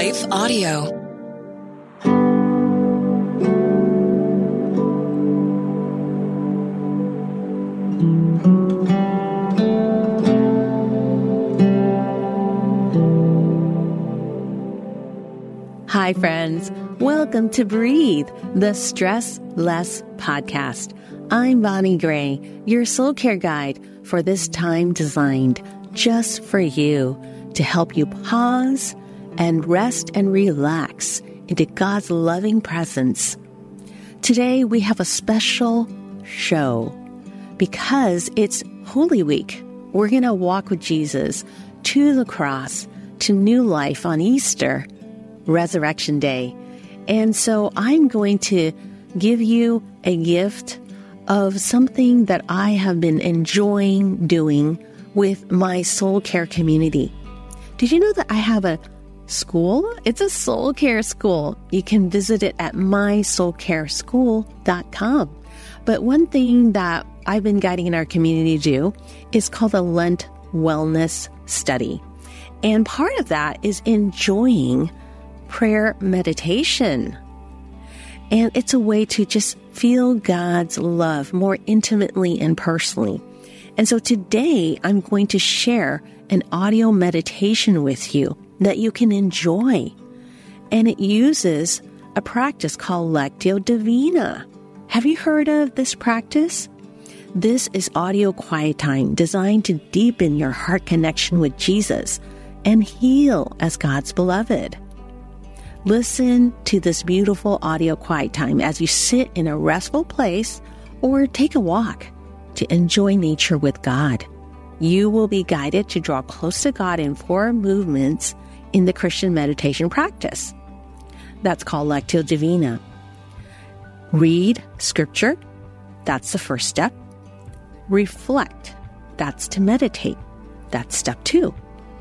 Life Audio. Hi, friends. Welcome to Breathe, the Stress Less podcast. I'm Bonnie Gray, your soul care guide for this time designed just for you to help you pause and rest and relax into God's loving presence. Today, we have a special show because it's Holy Week. We're going to walk with Jesus to the cross, to new life on Easter, Resurrection Day. And so I'm going to give you a gift of something that I have been enjoying doing with my soul care community. Did you know that I have a school? It's a soul care school. You can visit it at mysoulcareschool.com. But one thing that I've been guiding in our community to do is called a Lent Wellness Study. And part of that is enjoying prayer meditation. And it's a way to just feel God's love more intimately and personally. And so today I'm going to share an audio meditation with you that you can enjoy. And it uses a practice called Lectio Divina. Have you heard of this practice? This is audio quiet time designed to deepen your heart connection with Jesus and heal as God's beloved. Listen to this beautiful audio quiet time as you sit in a restful place or take a walk to enjoy nature with God. You will be guided to draw close to God in 4 movements in the Christian meditation practice. That's called Lectio Divina. Read scripture. That's the first step. Reflect. That's to meditate. That's step 2.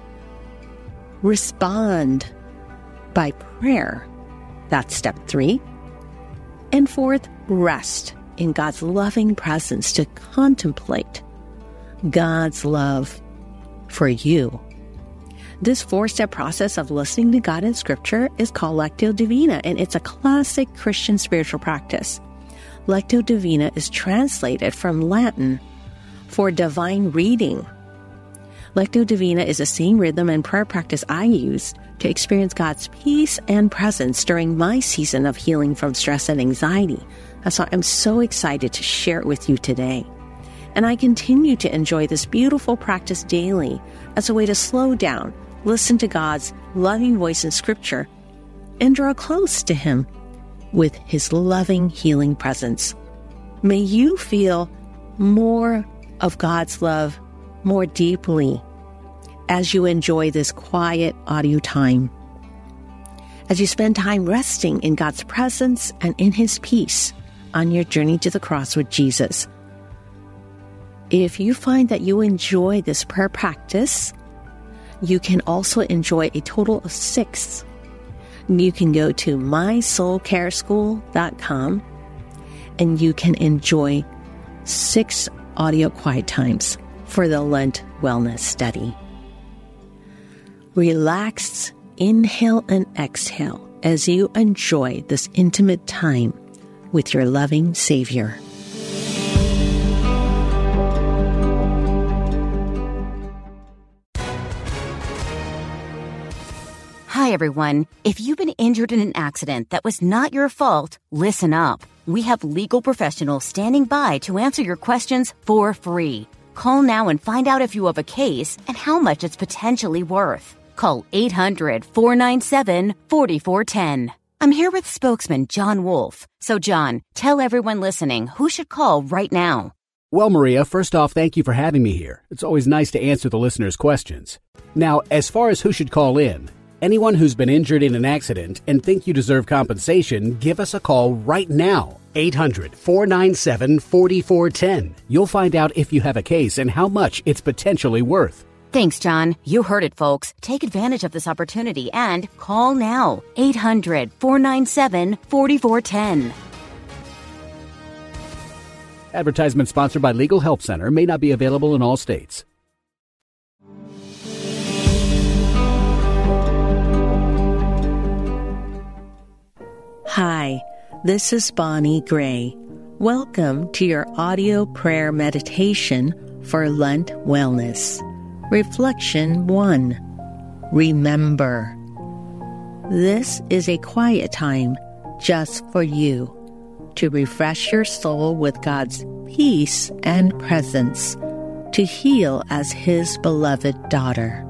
Respond by prayer. That's step 3. And 4th, rest in God's loving presence to contemplate God's love for you. This 4-step process of listening to God in Scripture is called Lectio Divina, and it's a classic Christian spiritual practice. Lectio Divina is translated from Latin for divine reading. Lectio Divina is the same rhythm and prayer practice I use to experience God's peace and presence during my season of healing from stress and anxiety. That's why I'm so excited to share it with you today. And I continue to enjoy this beautiful practice daily as a way to slow down, listen to God's loving voice in Scripture, and draw close to Him with His loving, healing presence. May you feel more of God's love more deeply as you enjoy this quiet audio time. As you spend time resting in God's presence and in His peace on your journey to the cross with Jesus. If you find that you enjoy this prayer practice, you can also enjoy a total of 6. You can go to mysoulcareschool.com and you can enjoy 6 audio quiet times for the Lent Wellness Study. Relax, inhale and exhale as you enjoy this intimate time with your loving Savior. Hi, everyone. If you've been injured in an accident that was not your fault, listen up. We have legal professionals standing by to answer your questions for free. Call now and find out if you have a case and how much it's potentially worth. Call 800-497-4410. I'm here with spokesman John Wolf. So, John, tell everyone listening who should call right now. Well, Maria, first off, thank you for having me here. It's always nice to answer the listeners' questions. Now, as far as who should call in, anyone who's been injured in an accident and think you deserve compensation, give us a call right now. 800-497-4410. You'll find out if you have a case and how much it's potentially worth. Thanks, John. You heard it, folks. Take advantage of this opportunity and call now. 800-497-4410. Advertisement sponsored by Legal Help Center. May not be available in all states. This is Bonnie Gray. Welcome to your audio prayer meditation for Lent Wellness. Reflection 1. Remember. This is a quiet time just for you to refresh your soul with God's peace and presence, to heal as His beloved daughter.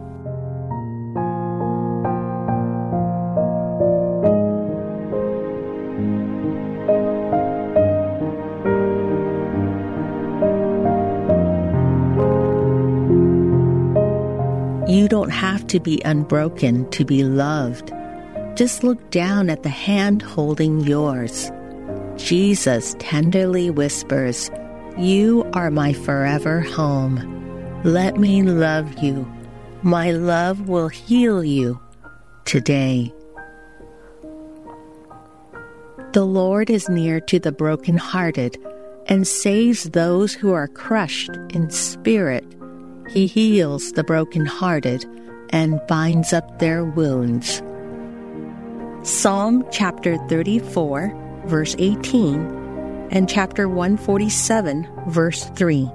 You don't have to be unbroken to be loved. Just look down at the hand holding yours. Jesus tenderly whispers, "You are my forever home. Let me love you. My love will heal you today." The Lord is near to the brokenhearted and saves those who are crushed in spirit. He heals the brokenhearted and binds up their wounds. Psalm chapter 34, verse 18, and chapter 147, verse 3.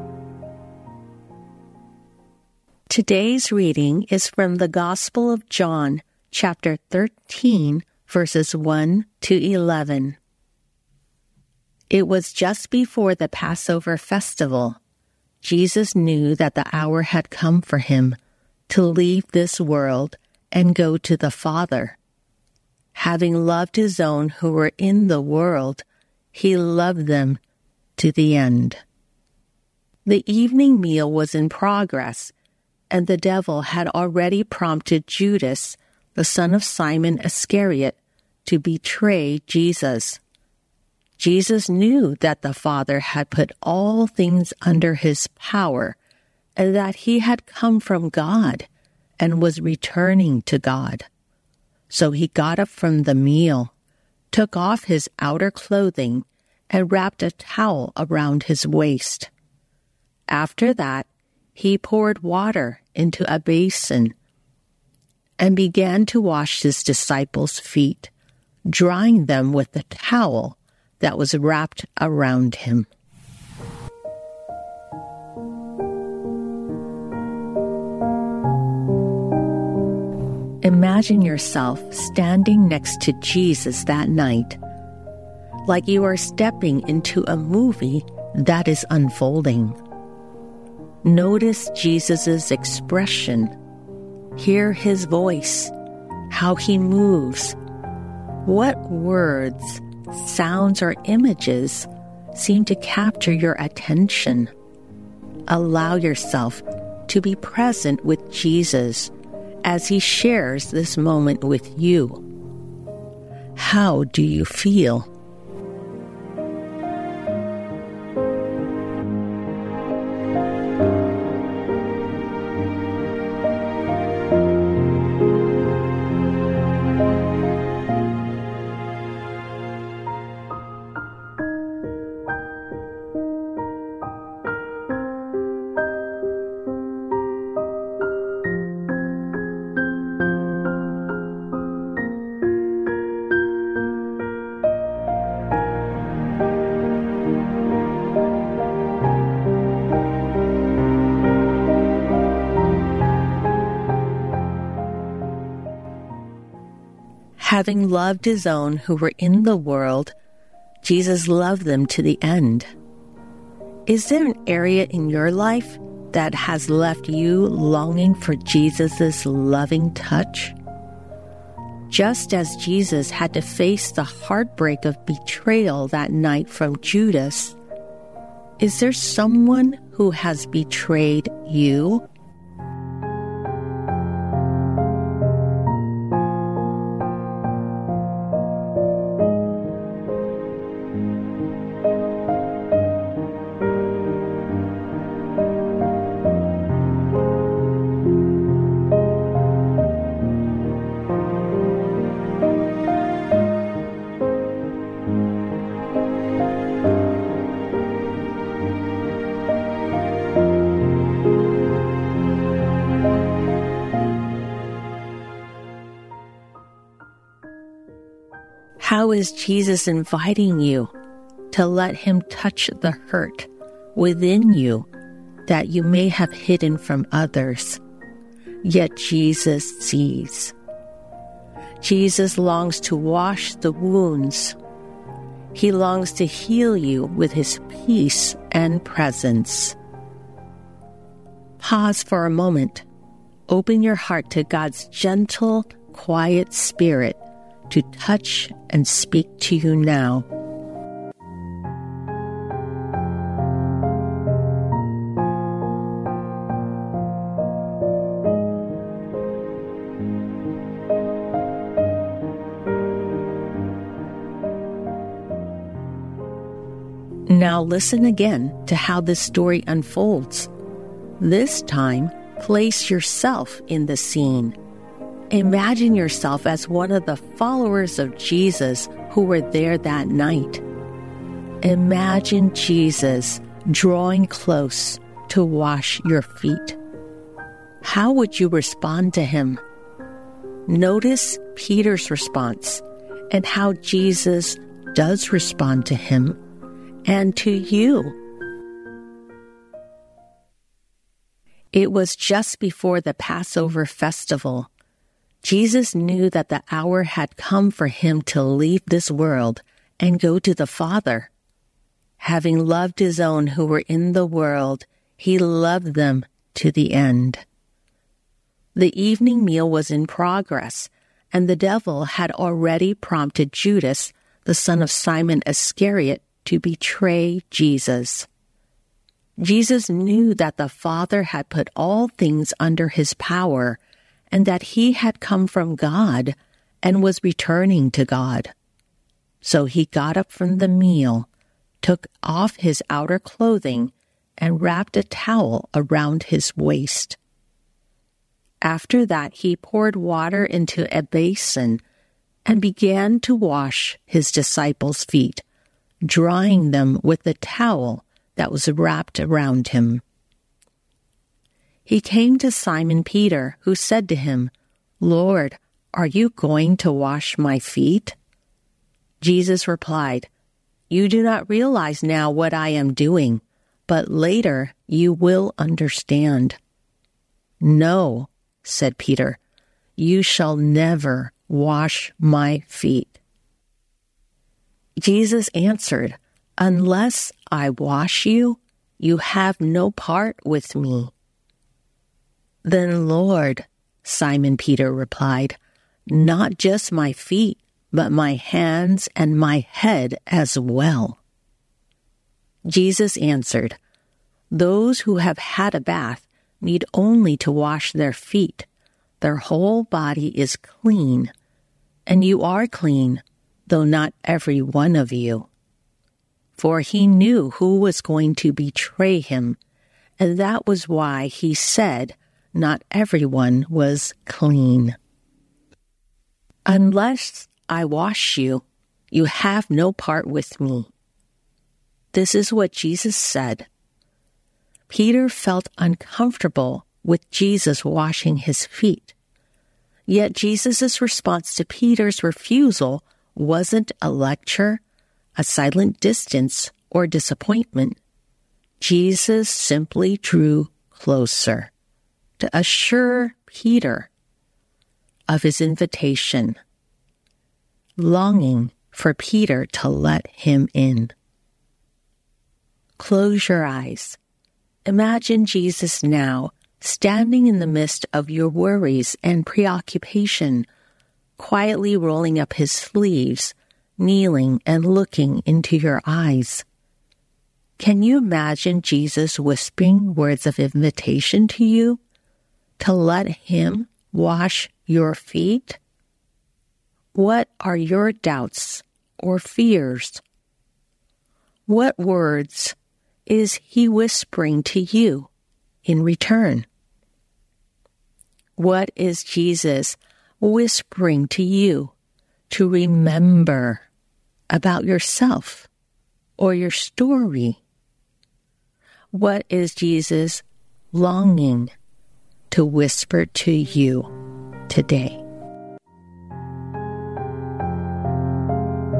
Today's reading is from the Gospel of John, chapter 13, verses 1 to 11. It was just before the Passover festival. Jesus knew that the hour had come for him to leave this world and go to the Father. Having loved his own who were in the world, he loved them to the end. The evening meal was in progress, and the devil had already prompted Judas, the son of Simon Iscariot, to betray Jesus. Jesus knew that the Father had put all things under his power, and that he had come from God and was returning to God. So he got up from the meal, took off his outer clothing, and wrapped a towel around his waist. After that, he poured water into a basin and began to wash his disciples' feet, drying them with the towel that was wrapped around him. Imagine yourself standing next to Jesus that night, like you are stepping into a movie that is unfolding. Notice Jesus' expression. Hear his voice, how he moves. What words, sounds, or images seem to capture your attention? Allow yourself to be present with Jesus as he shares this moment with you. How do you feel? Having loved his own who were in the world, Jesus loved them to the end. Is there an area in your life that has left you longing for Jesus' loving touch? Just as Jesus had to face the heartbreak of betrayal that night from Judas, is there someone who has betrayed you? How is Jesus inviting you to let him touch the hurt within you that you may have hidden from others? Yet Jesus sees. Jesus longs to wash the wounds. He longs to heal you with his peace and presence. Pause for a moment. Open your heart to God's gentle, quiet spirit to touch and speak to you now. Now listen again to how this story unfolds. This time, place yourself in the scene. Imagine yourself as one of the followers of Jesus who were there that night. Imagine Jesus drawing close to wash your feet. How would you respond to him? Notice Peter's response and how Jesus does respond to him and to you. It was just before the Passover festival. Jesus knew that the hour had come for him to leave this world and go to the Father. Having loved his own who were in the world, he loved them to the end. The evening meal was in progress, and the devil had already prompted Judas, the son of Simon Iscariot, to betray Jesus. Jesus knew that the Father had put all things under his power and that he had come from God and was returning to God. So he got up from the meal, took off his outer clothing, and wrapped a towel around his waist. After that, he poured water into a basin and began to wash his disciples' feet, drying them with the towel that was wrapped around him. He came to Simon Peter, who said to him, "Lord, are you going to wash my feet?" Jesus replied, "You do not realize now what I am doing, but later you will understand." "No," said Peter, "you shall never wash my feet." Jesus answered, "Unless I wash you, you have no part with me." "Then, Lord," Simon Peter replied, "not just my feet, but my hands and my head as well." Jesus answered, "Those who have had a bath need only to wash their feet. Their whole body is clean, and you are clean, though not every one of you." For he knew who was going to betray him, and that was why he said not everyone was clean. "Unless I wash you, you have no part with me." This is what Jesus said. Peter felt uncomfortable with Jesus washing his feet. Yet Jesus' response to Peter's refusal wasn't a lecture, a silent distance, or disappointment. Jesus simply drew closer to assure Peter of his invitation, longing for Peter to let him in. Close your eyes. Imagine Jesus now standing in the midst of your worries and preoccupation, quietly rolling up his sleeves, kneeling and looking into your eyes. Can you imagine Jesus whispering words of invitation to you to let him wash your feet? What are your doubts or fears? What words is he whispering to you in return? What is Jesus whispering to you to remember about yourself or your story? What is Jesus longing to whisper to you today?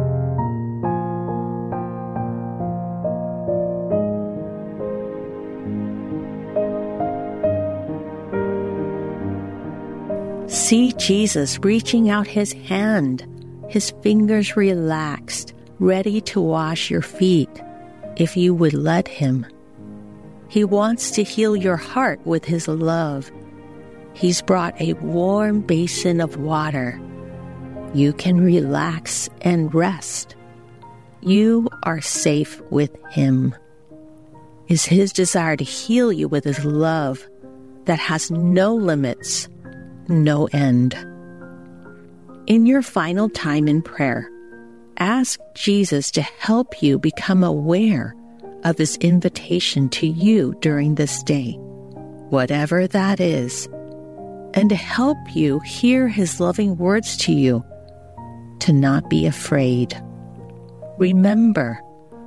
See Jesus reaching out his hand, his fingers relaxed, ready to wash your feet, if you would let him. He wants to heal your heart with his love. He's brought a warm basin of water. You can relax and rest. You are safe with him. It's his desire to heal you with his love that has no limits, no end. In your final time in prayer, ask Jesus to help you become aware of his invitation to you during this day, whatever that is, and to help you hear his loving words to you, to not be afraid. Remember,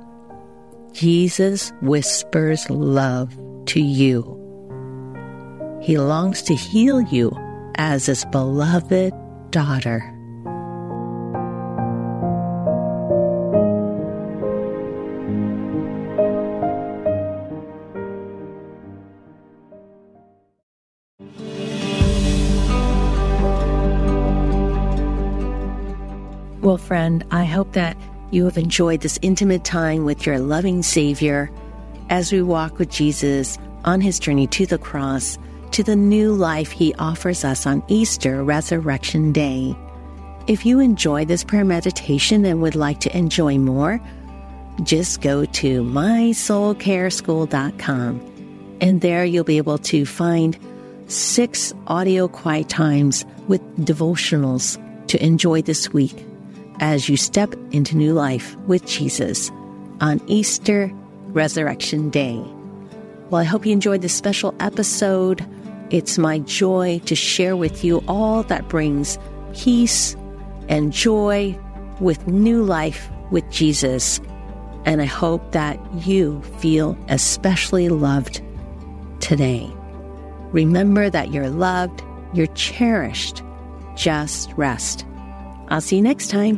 Jesus whispers love to you. He longs to heal you as his beloved daughter. Well, friend, I hope that you have enjoyed this intimate time with your loving Savior as we walk with Jesus on his journey to the cross, to the new life he offers us on Easter Resurrection Day. If you enjoy this prayer meditation and would like to enjoy more, just go to mysoulcareschool.com, and there you'll be able to find 6 audio quiet times with devotionals to enjoy this week as you step into new life with Jesus on Easter Resurrection Day. Well, I hope you enjoyed this special episode. It's my joy to share with you all that brings peace and joy with new life with Jesus. And I hope that you feel especially loved today. Remember that you're loved, you're cherished. Just rest. I'll see you next time.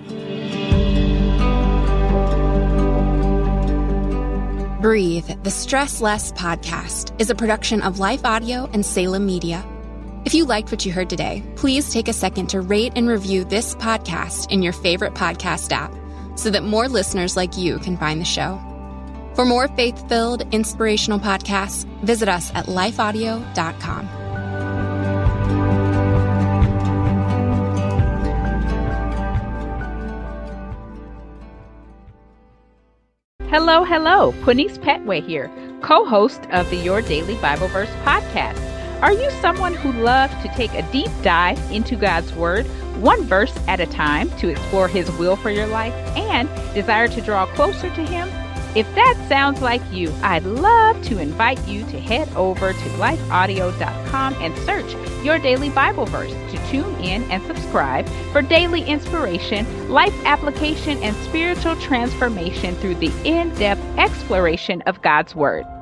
Breathe, the Stress Less podcast, is a production of Life Audio and Salem Media. If you liked what you heard today, please take a second to rate and review this podcast in your favorite podcast app so that more listeners like you can find the show. For more faith-filled, inspirational podcasts, visit us at lifeaudio.com. Hello, Punice Petway here, co-host of the Your Daily Bible Verse podcast. Are you someone who loves to take a deep dive into God's Word, one verse at a time, to explore His will for your life and desire to draw closer to Him? If that sounds like you, I'd love to invite you to head over to lifeaudio.com and search Your Daily Bible Verse to tune in and subscribe for daily inspiration, life application, and spiritual transformation through the in-depth exploration of God's Word.